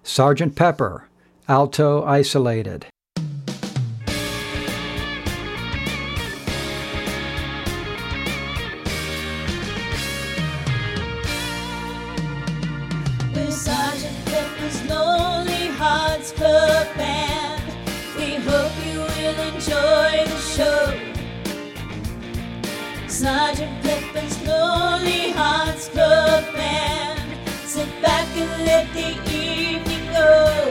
Sergeant Pepper, alto isolated. We're Sergeant Pepper's Lonely Hearts Club Band. We hope you will enjoy the show. Sergeant Pepper's Lonely Hearts Club Band. Sit back and let the evening go.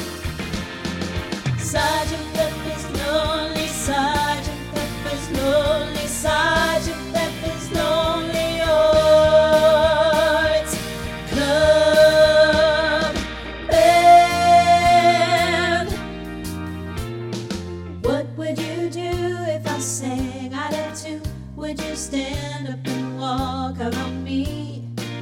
Sergeant Pepper's Lonely, Sergeant Pepper's Lonely, Sergeant Pepper's Lonely Hearts Club Band. What would you do if I sang out of tune? Would you stand up and walk out on me?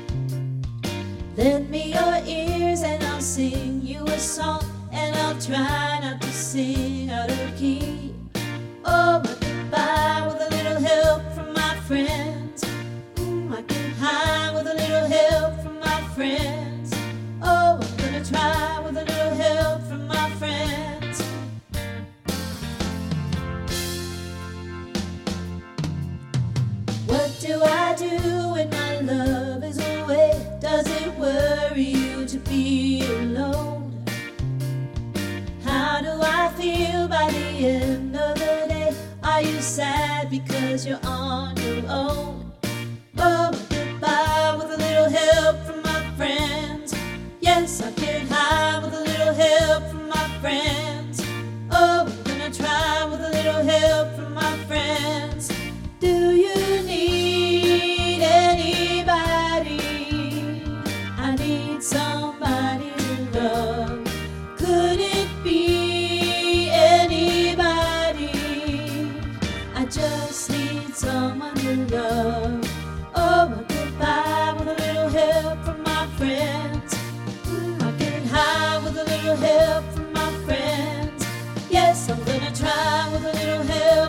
Lend me your ears and I'll sing you a song, and I'll try not to sing out of key. Oh, I get by with a little help from my friends. I get high with a little help from my friends. Oh, I'm gonna try with a little help from my friends. What do I do when my love is away? Does it worry you to be alone? How do I feel by the end of the day? Are you sad because you're on your own? Oh, I get by with a little help from my friends. Yes, I get high with a little help from my friends. Oh, I'm gonna try with a little help from my friends. Do you need anybody? I need somebody to love. Could it be anybody? I just need someone to love. Oh, I get by with a little help from my friends. I get high with a little help from my friends. Yes, I'm gonna try with a little help